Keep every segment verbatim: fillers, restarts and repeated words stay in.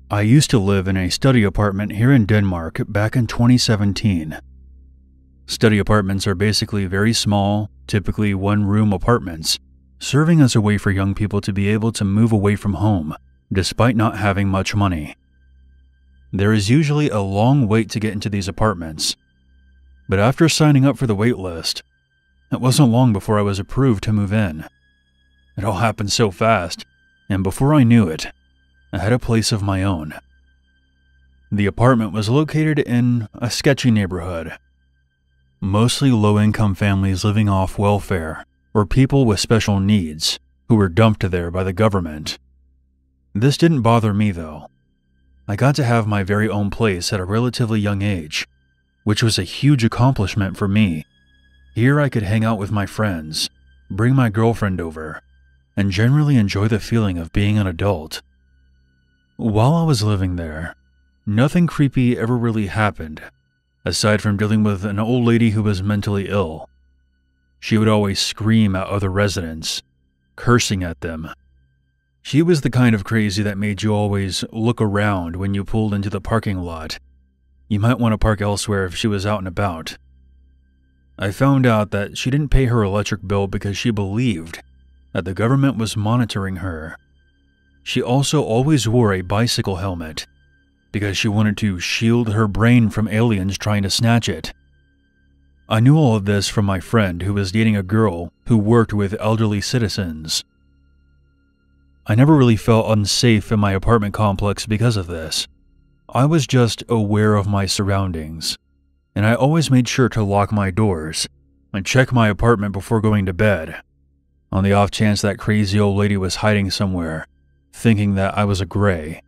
I used to live in a study apartment here in Denmark back in twenty seventeen. Study apartments are basically very small, typically one-room apartments, serving as a way for young people to be able to move away from home, despite not having much money. There is usually a long wait to get into these apartments, but after signing up for the wait list, it wasn't long before I was approved to move in. It all happened so fast, and before I knew it, I had a place of my own. The apartment was located in a sketchy neighborhood. Mostly low-income families living off welfare, or people with special needs who were dumped there by the government. This didn't bother me though. I got to have my very own place at a relatively young age, which was a huge accomplishment for me. Here I could hang out with my friends, bring my girlfriend over, and generally enjoy the feeling of being an adult. While I was living there, nothing creepy ever really happened, aside from dealing with an old lady who was mentally ill. She would always scream at other residents, cursing at them. She was the kind of crazy that made you always look around when you pulled into the parking lot. You might want to park elsewhere if she was out and about. I found out that she didn't pay her electric bill because she believed that the government was monitoring her. She also always wore a bicycle helmet because she wanted to shield her brain from aliens trying to snatch it. I knew all of this from my friend who was dating a girl who worked with elderly citizens. I never really felt unsafe in my apartment complex because of this. I was just aware of my surroundings, and I always made sure to lock my doors and check my apartment before going to bed, on the off chance that crazy old lady was hiding somewhere, thinking that I was a gray.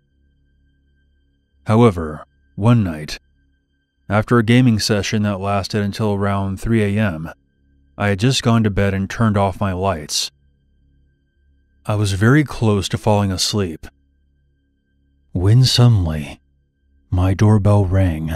However, one night, after a gaming session that lasted until around three A M, I had just gone to bed and turned off my lights. I was very close to falling asleep when suddenly my doorbell rang.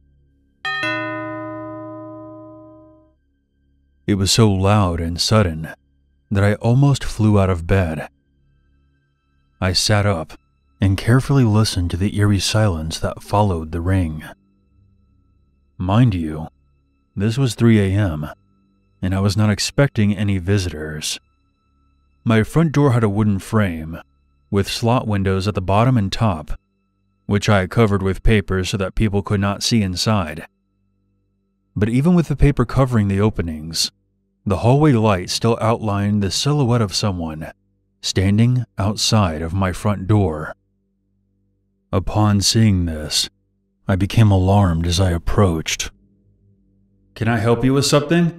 It was so loud and sudden that I almost flew out of bed. I sat up and carefully listened to the eerie silence that followed the ring. Mind you, this was three A M, and I was not expecting any visitors. My front door had a wooden frame, with slot windows at the bottom and top, which I had covered with paper so that people could not see inside. But even with the paper covering the openings, the hallway light still outlined the silhouette of someone standing outside of my front door. Upon seeing this, I became alarmed as I approached. "Can I help you with something?"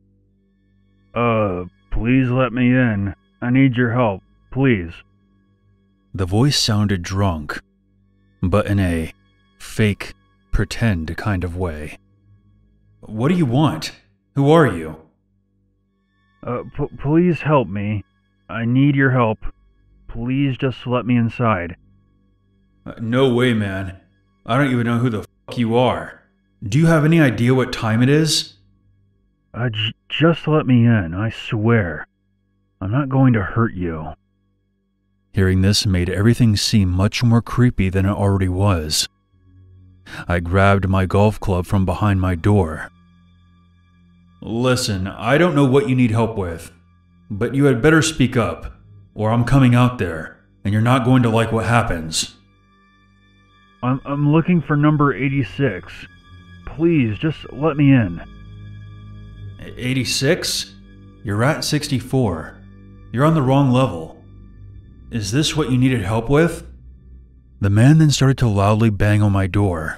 Uh, please let me in. I need your help, please." The voice sounded drunk, but in a fake, pretend kind of way. "What do you want? Who are you?" Uh, p please help me. I need your help. Please just let me inside." Uh, no way, man. I don't even know who the fuck you are. Do you have any idea what time it is? Uh, j just let me in, I swear. I'm not going to hurt you." Hearing this made everything seem much more creepy than it already was. I grabbed my golf club from behind my door. "Listen, I don't know what you need help with, but you had better speak up, or I'm coming out there, and you're not going to like what happens." I'm, I'm looking for number eighty-six. Please, just let me in." eighty-six? You're at sixty-four. You're on the wrong level. Is this what you needed help with? The man then started to loudly bang on my door.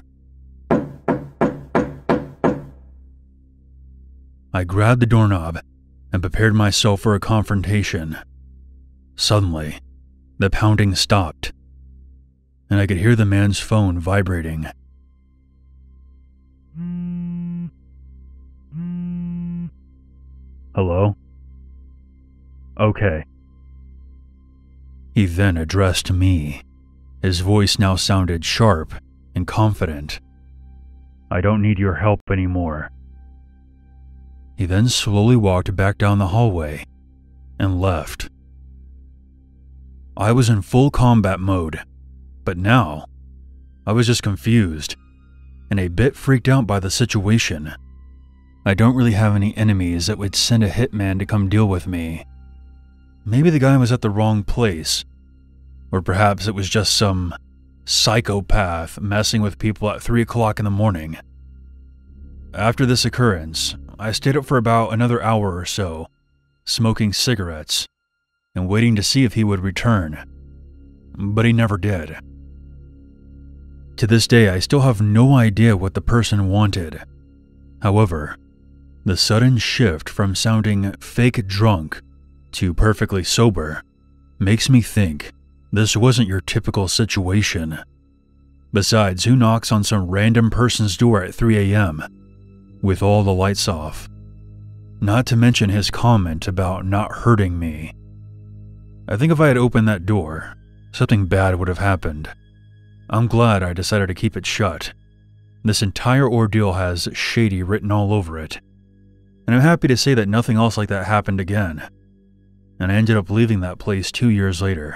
I grabbed the doorknob and prepared myself for a confrontation. Suddenly, the pounding stopped, and I could hear the man's phone vibrating. "Hello? Okay." He then addressed me. His voice now sounded sharp and confident. "I don't need your help anymore." He then slowly walked back down the hallway and left. I was in full combat mode, But now, I was just confused and a bit freaked out by the situation. I don't really have any enemies that would send a hitman to come deal with me. Maybe the guy was at the wrong place, or perhaps it was just some psychopath messing with people at three o'clock in the morning. After this occurrence, I stayed up for about another hour or so, smoking cigarettes and waiting to see if he would return, but he never did. To this day, I still have no idea what the person wanted. However, the sudden shift from sounding fake drunk to perfectly sober makes me think this wasn't your typical situation. Besides, who knocks on some random person's door at three A M with all the lights off? Not to mention his comment about not hurting me. I think if I had opened that door, something bad would have happened. I'm glad I decided to keep it shut. This entire ordeal has shady written all over it. And I'm happy to say that nothing else like that happened again. And I ended up leaving that place two years later.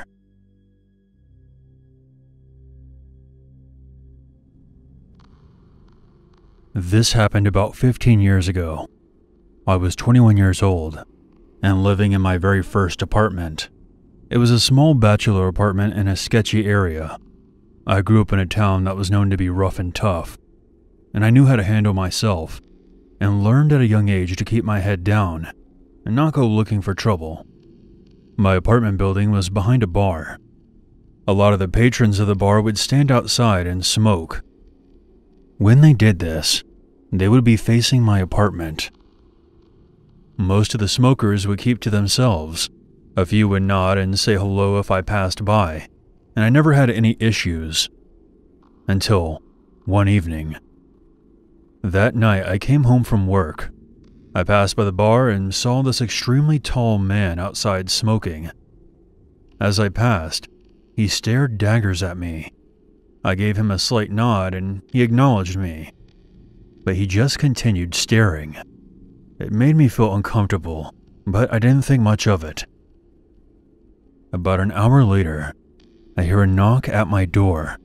This happened about fifteen years ago. I was twenty-one years old and living in my very first apartment. It was a small bachelor apartment in a sketchy area. I grew up in a town that was known to be rough and tough, and I knew how to handle myself and learned at a young age to keep my head down and not go looking for trouble. My apartment building was behind a bar. A lot of the patrons of the bar would stand outside and smoke. When they did this, they would be facing my apartment. Most of the smokers would keep to themselves. A few would nod and say hello if I passed by, and I never had any issues. Until one evening. That night, I came home from work. I passed by the bar and saw this extremely tall man outside smoking. As I passed, he stared daggers at me. I gave him a slight nod and he acknowledged me, but he just continued staring. It made me feel uncomfortable, but I didn't think much of it. About an hour later, I hear a knock at my door.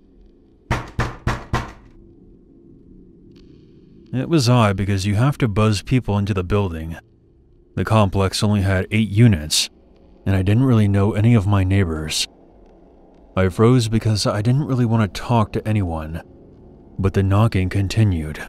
It was odd because you have to buzz people into the building. The complex only had eight units, and I didn't really know any of my neighbors. I froze because I didn't really want to talk to anyone, but the knocking continued.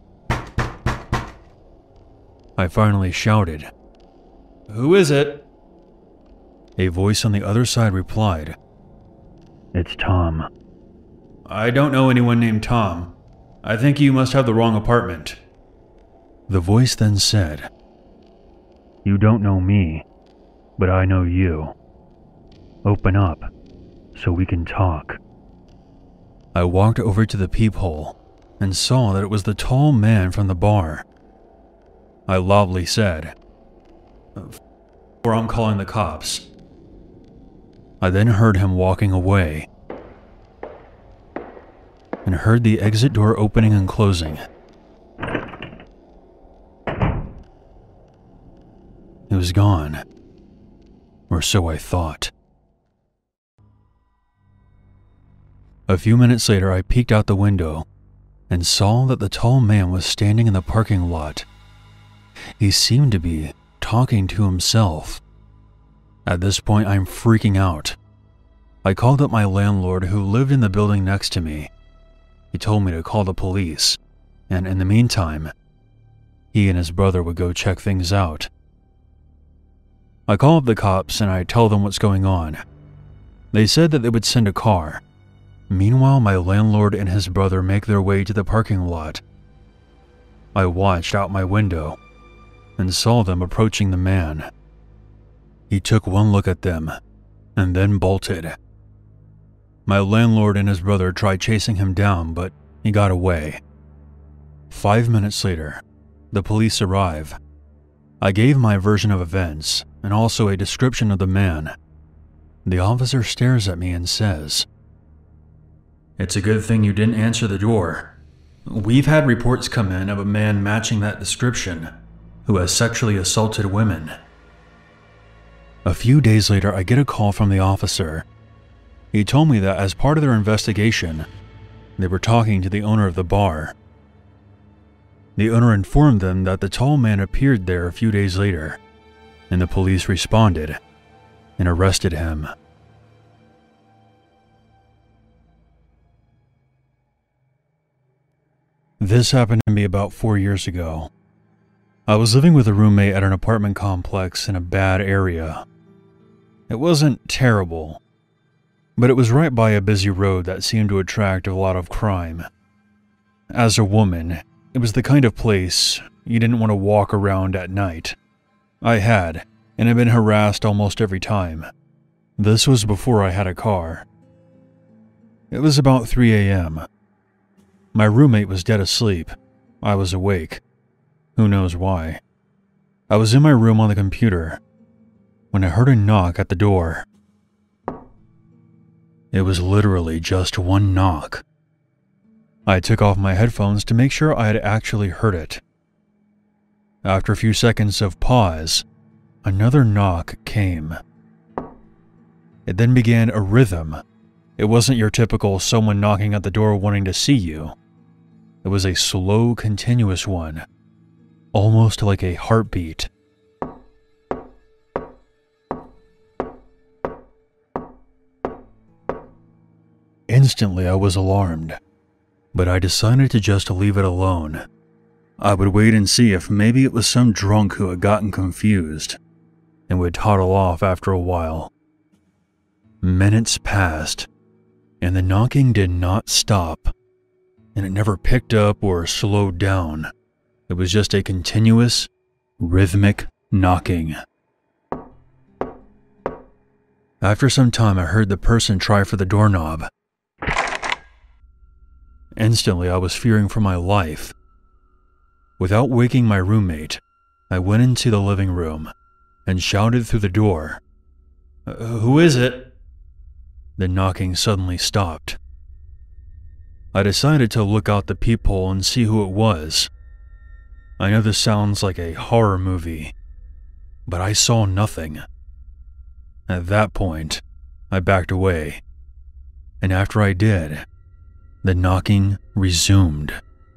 I finally shouted, "Who is it?" A voice on the other side replied, "It's Tom." "I don't know anyone named Tom. I think you must have the wrong apartment." The voice then said, "You don't know me, but I know you. Open up, so we can talk." I walked over to the peephole and saw that it was the tall man from the bar. I loudly said, "Or I'm calling the cops." I then heard him walking away and heard the exit door opening and closing. He was gone, or so I thought. A few minutes later, I peeked out the window and saw that the tall man was standing in the parking lot. He seemed to be talking to himself. At this point, I'm freaking out. I called up my landlord who lived in the building next to me. He told me to call the police, and in the meantime, he and his brother would go check things out. I call up the cops and I tell them what's going on. They said that they would send a car. Meanwhile, my landlord and his brother make their way to the parking lot. I watched out my window and saw them approaching the man. He took one look at them and then bolted. My landlord and his brother tried chasing him down, but he got away. Five minutes later, the police arrive. I gave my version of events and also a description of the man. The officer stares at me and says, "It's a good thing you didn't answer the door. We've had reports come in of a man matching that description who has sexually assaulted women." A few days later, I get a call from the officer. He told me that as part of their investigation, they were talking to the owner of the bar. The owner informed them that the tall man appeared there a few days later, and the police responded and arrested him. This happened to me about four years ago. I was living with a roommate at an apartment complex in a bad area. It wasn't terrible, but it was right by a busy road that seemed to attract a lot of crime. As a woman, it was the kind of place you didn't want to walk around at night. I had, and had been harassed almost every time. This was before I had a car. It was about three A M My roommate was dead asleep. I was awake. Who knows why. I was in my room on the computer when I heard a knock at the door. It was literally just one knock. I took off my headphones to make sure I had actually heard it. After a few seconds of pause, another knock came. It then began a rhythm. It wasn't your typical someone knocking at the door wanting to see you. It was a slow, continuous one, almost like a heartbeat. Instantly, I was alarmed, but I decided to just leave it alone. I would wait and see if maybe it was some drunk who had gotten confused and would toddle off after a while. Minutes passed, and the knocking did not stop, and it never picked up or slowed down. It was just a continuous, rhythmic knocking. After some time, I heard the person try for the doorknob. Instantly, I was fearing for my life. Without waking my roommate, I went into the living room and shouted through the door, "Uh, who is it?" The knocking suddenly stopped. I decided to look out the peephole and see who it was. I know this sounds like a horror movie, but I saw nothing. At that point, I backed away, and after I did, the knocking resumed.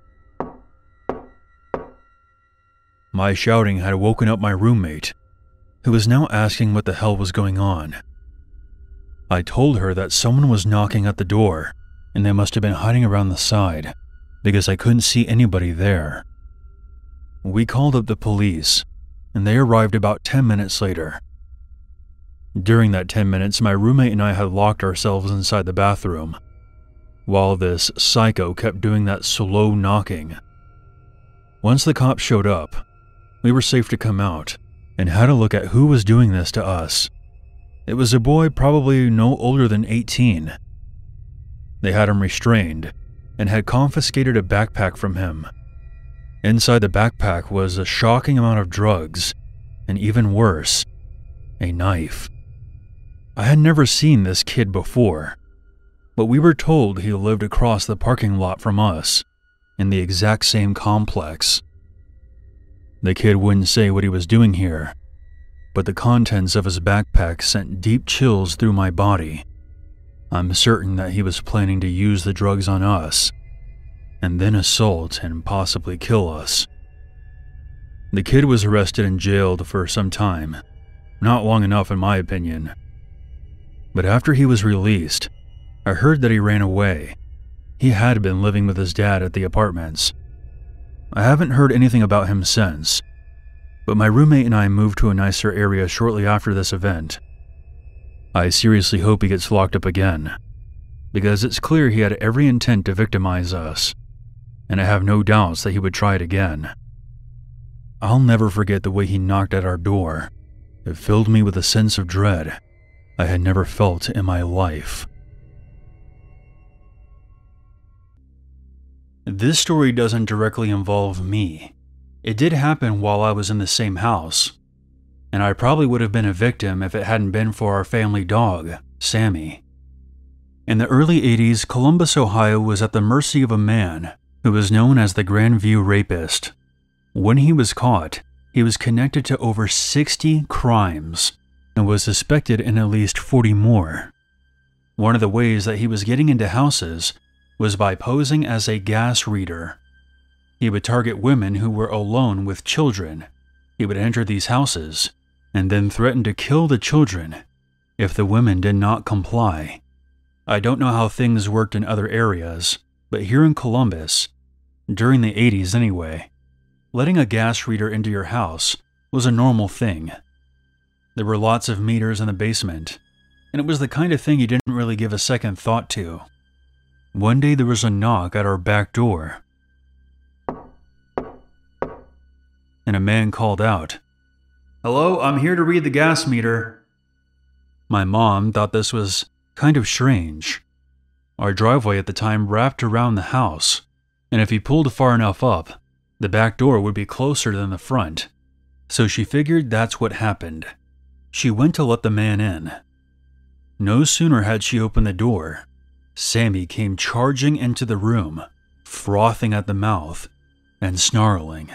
My shouting had woken up my roommate, who was now asking what the hell was going on. I told her that someone was knocking at the door, and they must have been hiding around the side, because I couldn't see anybody there. We called up the police, and they arrived about ten minutes later. During that ten minutes, my roommate and I had locked ourselves inside the bathroom, while this psycho kept doing that slow knocking. Once the cops showed up, we were safe to come out and had a look at who was doing this to us. It was a boy probably no older than eighteen. They had him restrained and had confiscated a backpack from him. Inside the backpack was a shocking amount of drugs, and even worse, a knife. I had never seen this kid before, but we were told he lived across the parking lot from us, in the exact same complex. The kid wouldn't say what he was doing here, but the contents of his backpack sent deep chills through my body. I'm certain that he was planning to use the drugs on us, and then assault and possibly kill us. The kid was arrested and jailed for some time, not long enough in my opinion. But after he was released, I heard that he ran away. He had been living with his dad at the apartments. I haven't heard anything about him since, but my roommate and I moved to a nicer area shortly after this event. I seriously hope he gets locked up again, because it's clear he had every intent to victimize us, and I have no doubts that he would try it again. I'll never forget the way he knocked at our door. It filled me with a sense of dread I had never felt in my life. This story doesn't directly involve me. It did happen while I was in the same house, and I probably would have been a victim if it hadn't been for our family dog, Sammy. In the early eighties, Columbus, Ohio was at the mercy of a man who was known as the Grandview Rapist. When he was caught, he was connected to over sixty crimes and was suspected in at least forty more. One of the ways that he was getting into houses was by posing as a gas reader. He would target women who were alone with children. He would enter these houses and then threaten to kill the children if the women did not comply. I don't know how things worked in other areas, but here in Columbus, during the eighties anyway, letting a gas reader into your house was a normal thing. There were lots of meters in the basement, and it was the kind of thing you didn't really give a second thought to. One day there was a knock at our back door, and a man called out, "Hello, I'm here to read the gas meter." My mom thought this was kind of strange. Our driveway at the time wrapped around the house, and if he pulled far enough up, the back door would be closer than the front. So she figured that's what happened. She went to let the man in. No sooner had she opened the door, Sammy came charging into the room, frothing at the mouth and snarling.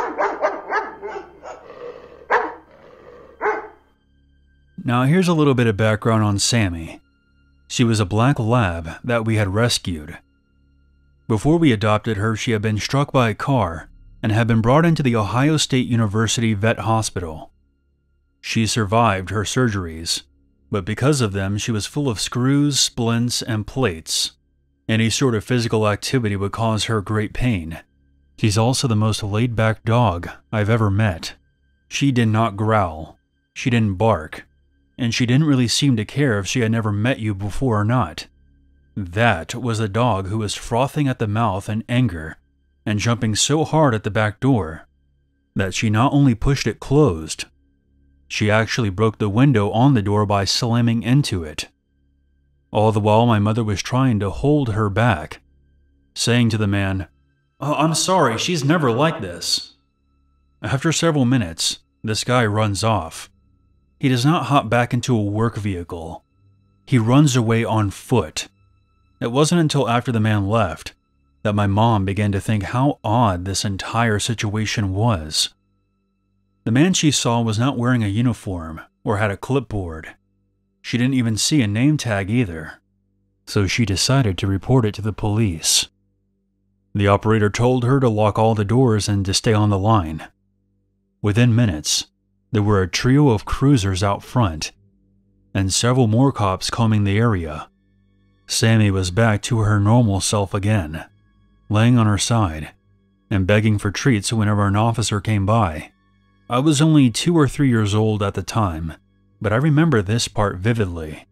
Now here's a little bit of background on Sammy. She was a black lab that we had rescued. Before we adopted her, she had been struck by a car and had been brought into the Ohio State University Vet Hospital. She survived her surgeries, but because of them, she was full of screws, splints, and plates. Any sort of physical activity would cause her great pain. She's also the most laid-back dog I've ever met. She did not growl, she didn't bark, and she didn't really seem to care if she had never met you before or not. That was a dog who was frothing at the mouth in anger and jumping so hard at the back door that she not only pushed it closed, she actually broke the window on the door by slamming into it. All the while, my mother was trying to hold her back, saying to the man, "Oh, I'm sorry, she's never like this." After several minutes, this guy runs off. He does not hop back into a work vehicle. He runs away on foot. It wasn't until after the man left that my mom began to think how odd this entire situation was. The man she saw was not wearing a uniform or had a clipboard. She didn't even see a name tag either, so she decided to report it to the police. The operator told her to lock all the doors and to stay on the line. Within minutes, there were a trio of cruisers out front, and several more cops combing the area. Sammy was back to her normal self again, laying on her side and begging for treats whenever an officer came by. I was only two or three years old at the time, but I remember this part vividly.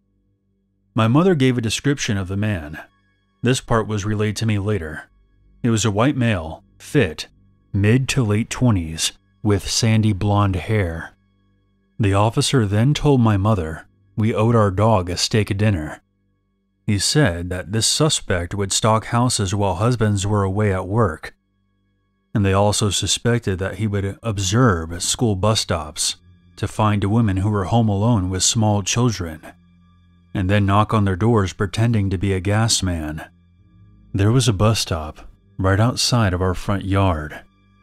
My mother gave a description of the man. This part was relayed to me later. He was a white male, fit, mid to late twenties, with sandy blonde hair. The officer then told my mother we owed our dog a steak dinner. He said that this suspect would stalk houses while husbands were away at work, and they also suspected that he would observe school bus stops to find women who were home alone with small children, and then knock on their doors pretending to be a gas man. There was a bus stop right outside of our front yard.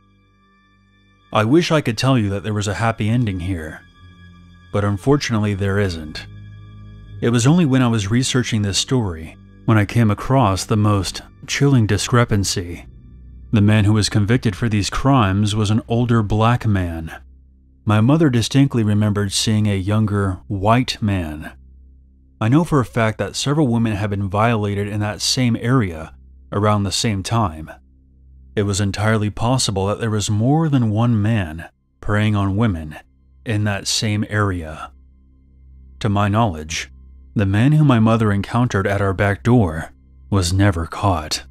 I wish I could tell you that there was a happy ending here, but unfortunately there isn't. It was only when I was researching this story when I came across the most chilling discrepancy. The man who was convicted for these crimes was an older black man. My mother distinctly remembered seeing a younger white man. I know for a fact that several women had been violated in that same area around the same time. It was entirely possible that there was more than one man preying on women in that same area. To my knowledge, the man whom my mother encountered at our back door was never caught.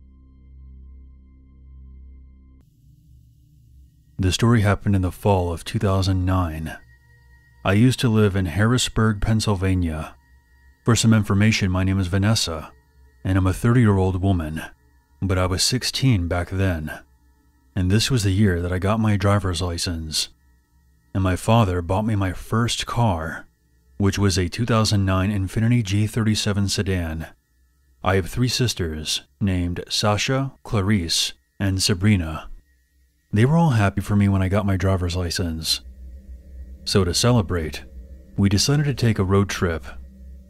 The story happened in the fall of two thousand nine. I used to live in Harrisburg, Pennsylvania. For some information, my name is Vanessa, and I'm a thirty-year-old woman, but I was sixteen back then, and this was the year that I got my driver's license, and my father bought me my first car, which was a two thousand nine Infiniti G thirty-seven sedan. I have three sisters named Sasha, Clarice, and Sabrina. They were all happy for me when I got my driver's license. So to celebrate, we decided to take a road trip.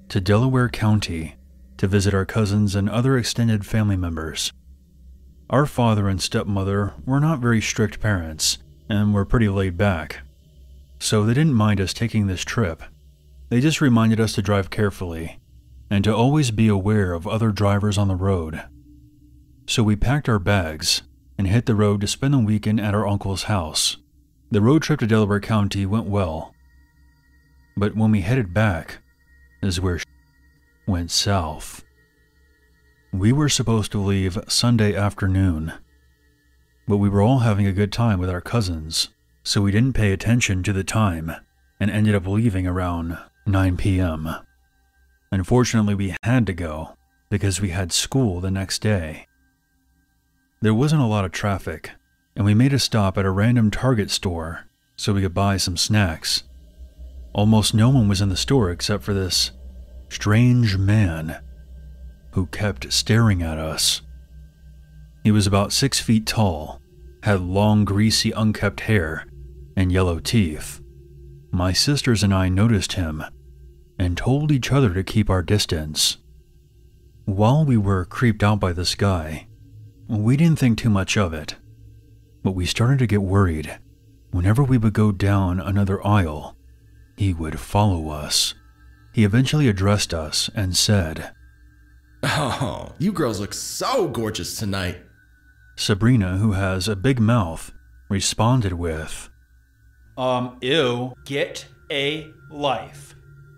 to Delaware County to visit our cousins and other extended family members. Our father and stepmother were not very strict parents and were pretty laid back, so they didn't mind us taking this trip. They just reminded us to drive carefully and to always be aware of other drivers on the road. So we packed our bags and hit the road to spend the weekend at our uncle's house. The road trip to Delaware County went well, but when we headed back is where went south. We were supposed to leave Sunday afternoon, but we were all having a good time with our cousins, so we didn't pay attention to the time and ended up leaving around nine p m Unfortunately, we had to go because we had school the next day. There wasn't a lot of traffic, and we made a stop at a random Target store so we could buy some snacks. Almost no one was in the store except for this strange man who kept staring at us. He was about six feet tall, had long, greasy, unkempt hair, and yellow teeth. My sisters and I noticed him and told each other to keep our distance. While we were creeped out by this guy, we didn't think too much of it, but we started to get worried. Whenever we would go down another aisle, he would follow us. He eventually addressed us and said, "Oh, you girls look so gorgeous tonight." Sabrina, who has a big mouth, responded with, Um, ew, get a life.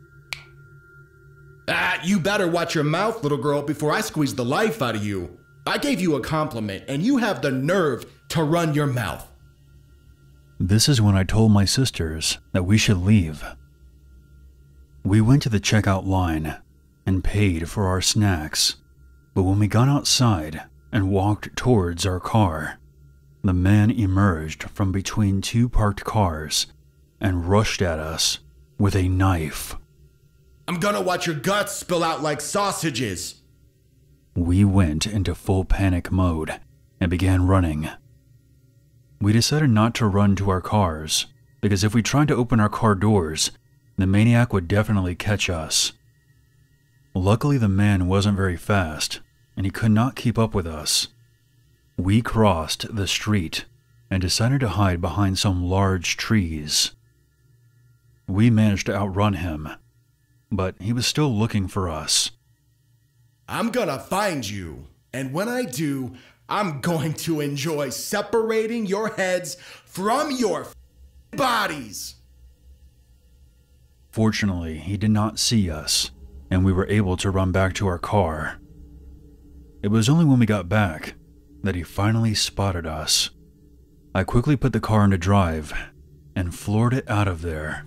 Ah, you better watch your mouth, little girl, before I squeeze the life out of you. I gave you a compliment, and you have the nerve to run your mouth. This is when I told my sisters that we should leave. We went to the checkout line and paid for our snacks, but when we got outside and walked towards our car, the man emerged from between two parked cars and rushed at us with a knife. I'm gonna watch your guts spill out like sausages. We went into full panic mode and began running. We decided not to run to our cars, because if we tried to open our car doors, the maniac would definitely catch us. Luckily, the man wasn't very fast, and he could not keep up with us. We crossed the street and decided to hide behind some large trees. We managed to outrun him, but he was still looking for us. I'm gonna find you, and when I do, I'm going to enjoy separating your heads from your bodies. Fortunately, he did not see us, and we were able to run back to our car. It was only when we got back that he finally spotted us. I quickly put the car into drive and floored it out of there.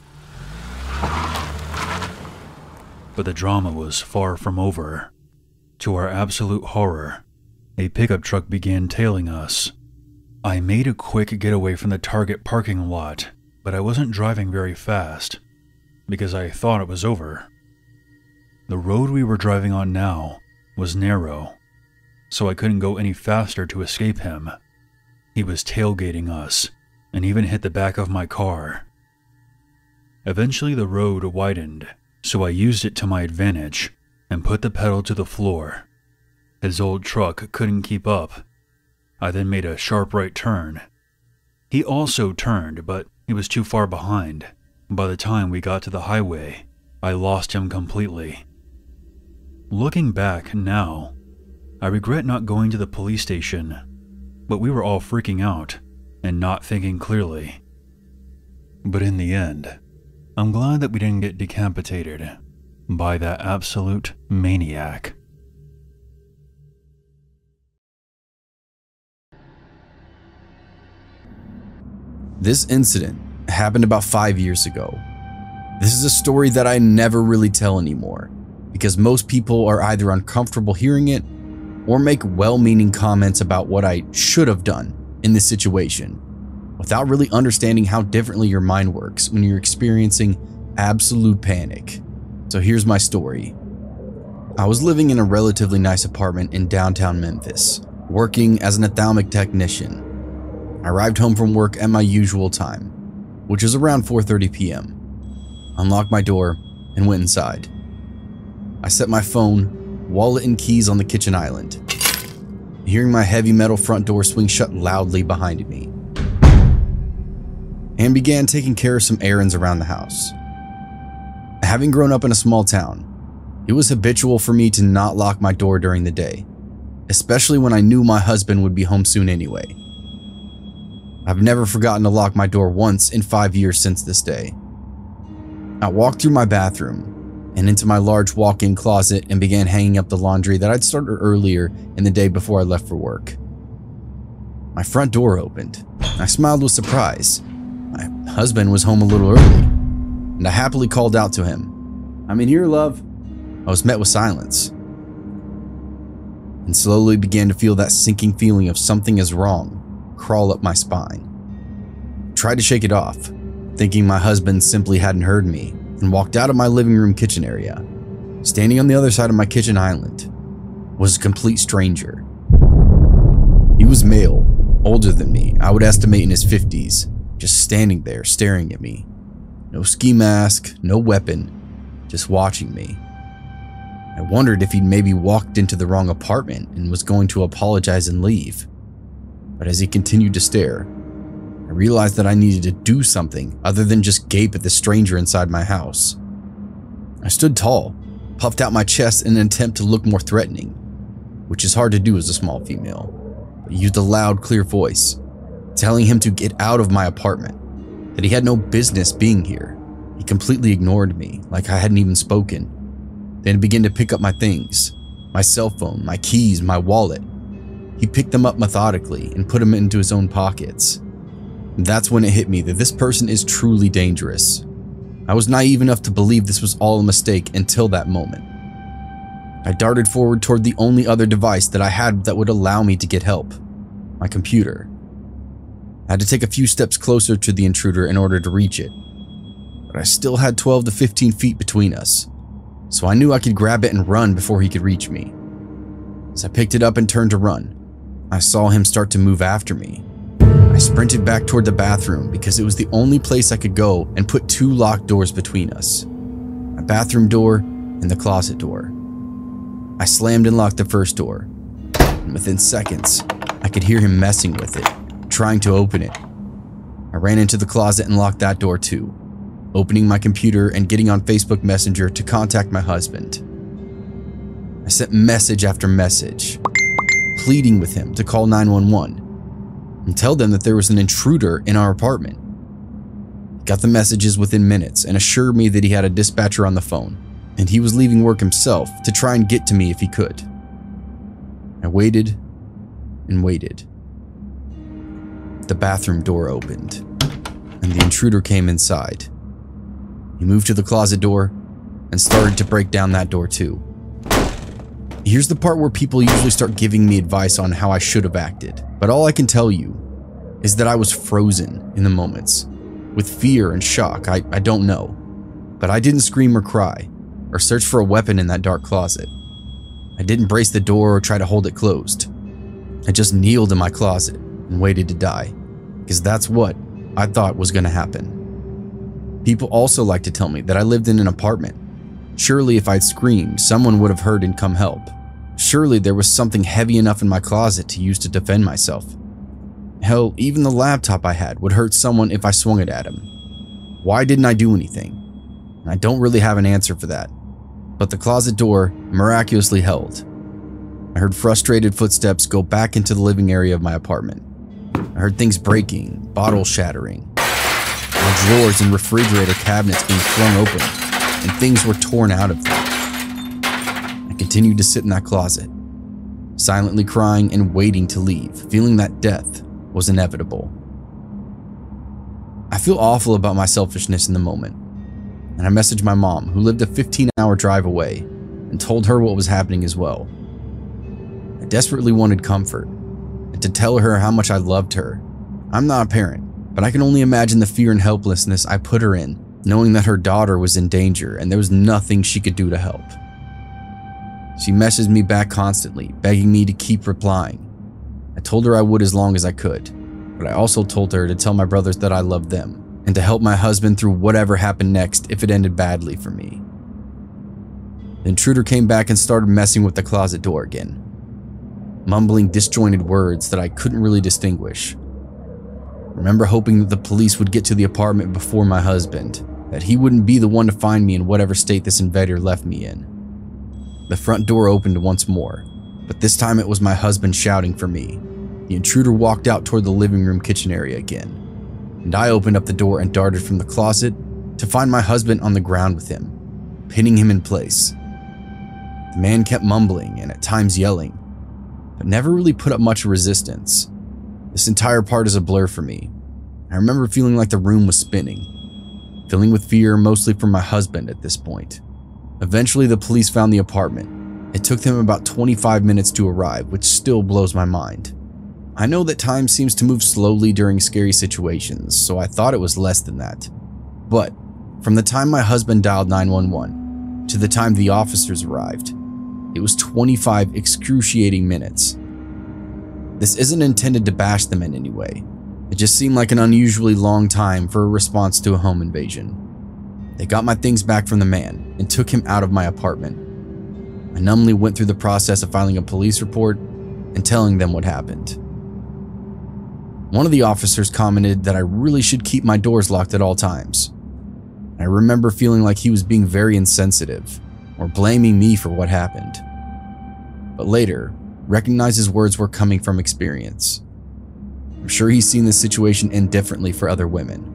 But the drama was far from over. To our absolute horror, a pickup truck began tailing us. I made a quick getaway from the Target parking lot, but I wasn't driving very fast because I thought it was over. The road we were driving on now was narrow, so I couldn't go any faster to escape him. He was tailgating us and even hit the back of my car. Eventually the road widened, so I used it to my advantage and put the pedal to the floor. His old truck couldn't keep up. I then made a sharp right turn. He also turned, but he was too far behind. By the time we got to the highway, I lost him completely. Looking back now, I regret not going to the police station, but we were all freaking out and not thinking clearly. But in the end, I'm glad that we didn't get decapitated by that absolute maniac. This incident happened about five years ago. This is a story that I never really tell anymore, because most people are either uncomfortable hearing it or make well-meaning comments about what I should have done in this situation, without really understanding how differently your mind works when you're experiencing absolute panic. So here's my story. I was living in a relatively nice apartment in downtown Memphis, working as an ophthalmic technician. I arrived home from work at my usual time, which was around four thirty p m, unlocked my door, and went inside. I set my phone, wallet, and keys on the kitchen island, hearing my heavy metal front door swing shut loudly behind me, and began taking care of some errands around the house. Having grown up in a small town, it was habitual for me to not lock my door during the day, especially when I knew my husband would be home soon anyway. I've never forgotten to lock my door once in five years since this day. I walked through my bathroom and into my large walk-in closet and began hanging up the laundry that I'd started earlier in the day before I left for work. My front door opened. I smiled with surprise. My husband was home a little early, and I happily called out to him, "I'm in here, love." I was met with silence, and slowly began to feel that sinking feeling of something is wrong crawl up my spine. I tried to shake it off, thinking my husband simply hadn't heard me, and walked out of my living room kitchen area. Standing on the other side of my kitchen island was a complete stranger. He was male, older than me, I would estimate in his fifties, just standing there staring at me. No ski mask, no weapon, just watching me. I wondered if he'd maybe walked into the wrong apartment and was going to apologize and leave. But as he continued to stare, I realized that I needed to do something other than just gape at the stranger inside my house. I stood tall, puffed out my chest in an attempt to look more threatening, which is hard to do as a small female, but used a loud, clear voice, telling him to get out of my apartment, that he had no business being here. He completely ignored me, like I hadn't even spoken. Then began to pick up my things, my cell phone, my keys, my wallet. He picked them up methodically and put them into his own pockets. And that's when it hit me that this person is truly dangerous. I was naive enough to believe this was all a mistake until that moment. I darted forward toward the only other device that I had that would allow me to get help, my computer. I had to take a few steps closer to the intruder in order to reach it, but I still had twelve to fifteen feet between us, so I knew I could grab it and run before he could reach me. As I picked it up and turned to run, I saw him start to move after me. I sprinted back toward the bathroom because it was the only place I could go and put two locked doors between us, my bathroom door and the closet door. I slammed and locked the first door, and within seconds, I could hear him messing with it, trying to open it. I ran into the closet and locked that door too, opening my computer and getting on Facebook Messenger to contact my husband. I sent message after message, pleading with him to call nine one one and tell them that there was an intruder in our apartment. He got the messages within minutes and assured me that he had a dispatcher on the phone and he was leaving work himself to try and get to me if he could. I waited and waited. The bathroom door opened and the intruder came inside. He moved to the closet door and started to break down that door too. Here's the part where people usually start giving me advice on how I should have acted, but all I can tell you is that I was frozen in the moments. With fear and shock, I, I don't know, but I didn't scream or cry or search for a weapon in that dark closet. I didn't brace the door or try to hold it closed. I just kneeled in my closet and waited to die, because that's what I thought was going to happen. People also like to tell me that I lived in an apartment. Surely if I'd screamed, someone would have heard and come help. Surely there was something heavy enough in my closet to use to defend myself. Hell, even the laptop I had would hurt someone if I swung it at him. Why didn't I do anything? I don't really have an answer for that. But the closet door miraculously held. I heard frustrated footsteps go back into the living area of my apartment. I heard things breaking, bottles shattering, my drawers and refrigerator cabinets being flung open, and things were torn out of them. I continued to sit in that closet, silently crying and waiting to leave, feeling that death was inevitable. I feel awful about my selfishness in the moment, and I messaged my mom, who lived a fifteen hour drive away, and told her what was happening as well. I desperately wanted comfort, and to tell her how much I loved her. I'm not a parent, but I can only imagine the fear and helplessness I put her in, knowing that her daughter was in danger and there was nothing she could do to help. She messaged me back constantly, begging me to keep replying. I told her I would as long as I could, but I also told her to tell my brothers that I loved them and to help my husband through whatever happened next if it ended badly for me. The intruder came back and started messing with the closet door again, mumbling disjointed words that I couldn't really distinguish. I remember hoping that the police would get to the apartment before my husband, that he wouldn't be the one to find me in whatever state this invader left me in. The front door opened once more, but this time it was my husband shouting for me. The intruder walked out toward the living room kitchen area again, and I opened up the door and darted from the closet to find my husband on the ground with him, pinning him in place. The man kept mumbling and at times yelling, but never really put up much resistance. This entire part is a blur for me. I remember feeling like the room was spinning, filling with fear mostly for my husband at this point. Eventually the police found the apartment. It took them about twenty-five minutes to arrive, which still blows my mind. I know that time seems to move slowly during scary situations, so I thought it was less than that. But from the time my husband dialed nine one one to the time the officers arrived, it was twenty-five excruciating minutes. This isn't intended to bash them in any way. It just seemed like an unusually long time for a response to a home invasion. They got my things back from the man and took him out of my apartment. I numbly went through the process of filing a police report and telling them what happened. One of the officers commented that I really should keep my doors locked at all times. I remember feeling like he was being very insensitive or blaming me for what happened. But later, recognized his words were coming from experience. I'm sure he's seen this situation end differently for other women.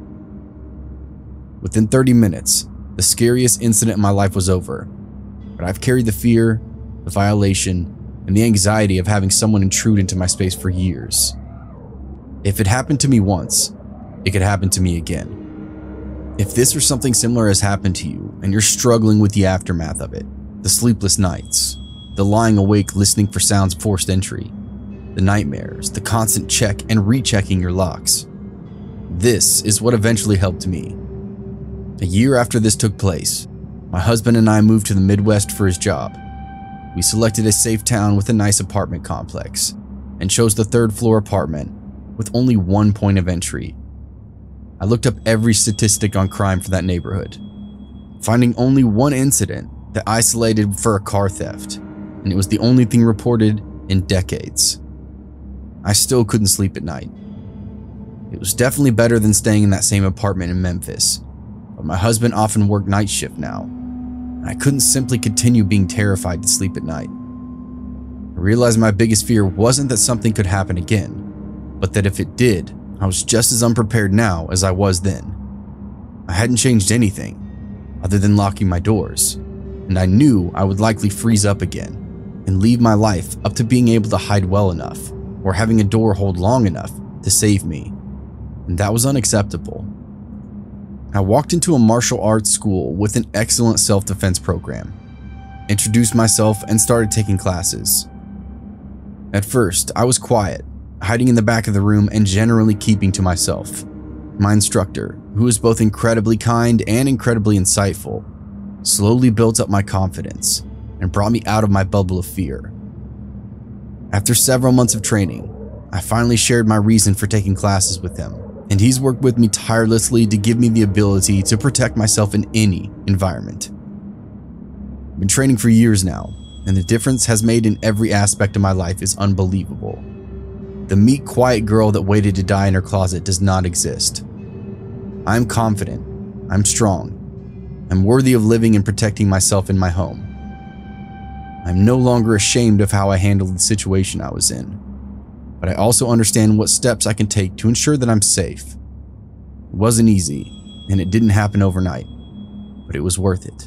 Within thirty minutes, the scariest incident in my life was over, but I've carried the fear, the violation, and the anxiety of having someone intrude into my space for years. If it happened to me once, it could happen to me again. If this or something similar has happened to you and you're struggling with the aftermath of it, the sleepless nights, the lying awake listening for sounds of forced entry, the nightmares, the constant check and rechecking your locks, this is what eventually helped me. A year after this took place, my husband and I moved to the Midwest for his job. We selected a safe town with a nice apartment complex and chose the third floor apartment with only one point of entry. I looked up every statistic on crime for that neighborhood, finding only one incident that isolated for a car theft, and it was the only thing reported in decades. I still couldn't sleep at night. It was definitely better than staying in that same apartment in Memphis, but my husband often worked night shift now, and I couldn't simply continue being terrified to sleep at night. I realized my biggest fear wasn't that something could happen again, but that if it did, I was just as unprepared now as I was then. I hadn't changed anything other than locking my doors, and I knew I would likely freeze up again and leave my life up to being able to hide well enough or having a door hold long enough to save me, and that was unacceptable. I walked into a martial arts school with an excellent self-defense program, introduced myself, and started taking classes. At first, I was quiet, hiding in the back of the room and generally keeping to myself. My instructor, who was both incredibly kind and incredibly insightful, slowly built up my confidence and brought me out of my bubble of fear. After several months of training, I finally shared my reason for taking classes with him, and he's worked with me tirelessly to give me the ability to protect myself in any environment. I've been training for years now, and the difference has made in every aspect of my life is unbelievable. The meek, quiet girl that waited to die in her closet does not exist. I'm confident, I'm strong, I'm worthy of living and protecting myself in my home. I'm no longer ashamed of how I handled the situation I was in, but I also understand what steps I can take to ensure that I'm safe. It wasn't easy, and it didn't happen overnight, but it was worth it.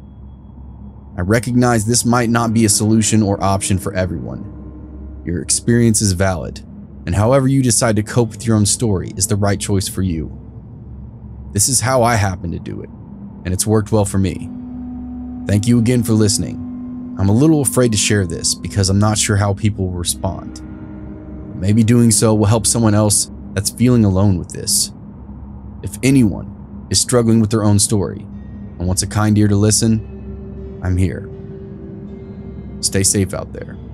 I recognize this might not be a solution or option for everyone. Your experience is valid, and however you decide to cope with your own story is the right choice for you. This is how I happen to do it, and it's worked well for me. Thank you again for listening. I'm a little afraid to share this because I'm not sure how people will respond. Maybe doing so will help someone else that's feeling alone with this. If anyone is struggling with their own story and wants a kind ear to listen, I'm here. Stay safe out there.